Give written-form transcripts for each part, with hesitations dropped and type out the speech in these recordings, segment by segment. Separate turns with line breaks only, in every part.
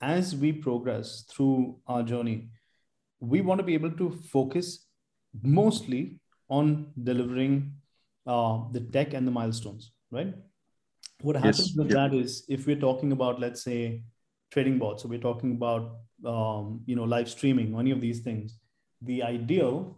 as we progress through our journey, we want to be able to focus mostly on delivering the tech and the milestones, right? What happens
Yes.
with
Yep.
that is, if we're talking about, let's say, trading bots, so we're talking about live streaming, any of these things, the ideal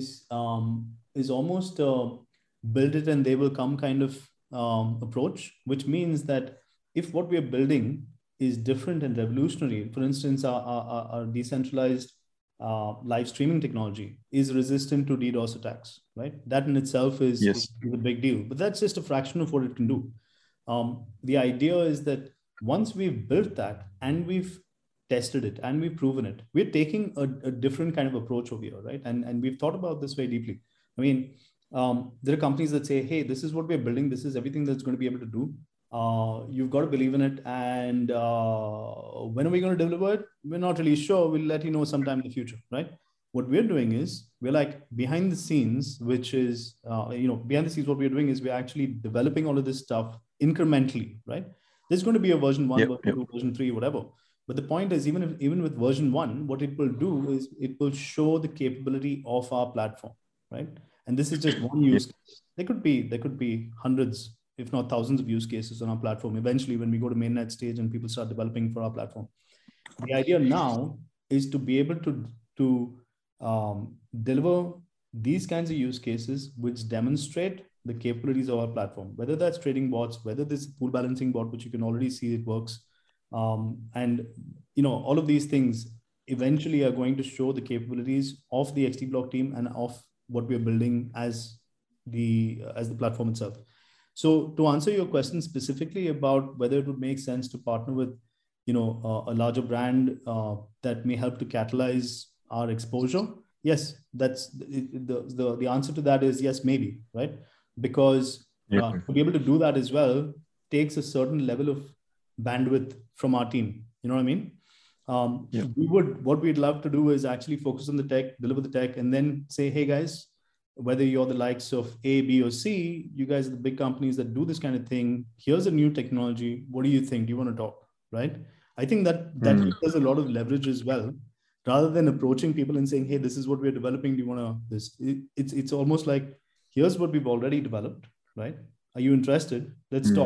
is almost build it and they will come kind of approach, which means that if what we're building is different and revolutionary, for instance, our decentralized live streaming technology is resistant to DDoS attacks, right? That in itself
Yes.
is a big deal, but that's just a fraction of what it can do. The idea is that once we've built that and we've tested it and we've proven it, we're taking a different kind of approach over here, right? And we've thought about this very deeply. I mean, there are companies that say, hey, this is what we're building, this is everything that's going to be able to do. You've got to believe in it. And when are we going to deliver it? We're not really sure. We'll let you know sometime in the future, right? What we're doing is we're like behind the scenes, which is, behind the scenes, what we're doing is we're actually developing all of this stuff incrementally, right? There's going to be a version 1,
Yep.
version
Yep.
2, version 3, whatever. But the point is, even with version 1, what it will do is it will show the capability of our platform, right? And this is just one
Yep.
use case. There could be hundreds, if not thousands of use cases on our platform eventually when we go to mainnet stage and people start developing for our platform. The idea now is to be able to deliver these kinds of use cases which demonstrate the capabilities of our platform, whether that's trading bots, whether this pool balancing bot, which you can already see it works. And all of these things eventually are going to show the capabilities of the XT Block team and of what we're building as the platform itself. So to answer your question specifically about whether it would make sense to partner with a larger brand that may help to catalyze our exposure, yes, that's the answer to that is yes, maybe, right? Because
Yep.
to be able to do that as well takes a certain level of bandwidth from our team. You know what I mean?
Yep.
What we'd love to do is actually focus on the tech, deliver the tech, and then say, hey guys, whether you're the likes of A, B, or C, you guys are the big companies that do this kind of thing. Here's a new technology. What do you think? Do you want to talk? Right? I think that gives us a lot of leverage as well, rather than approaching people and saying, "Hey, this is what we're developing. Do you want to this?" It's almost like, here's what we've already developed. Right? Are you interested? Let's talk.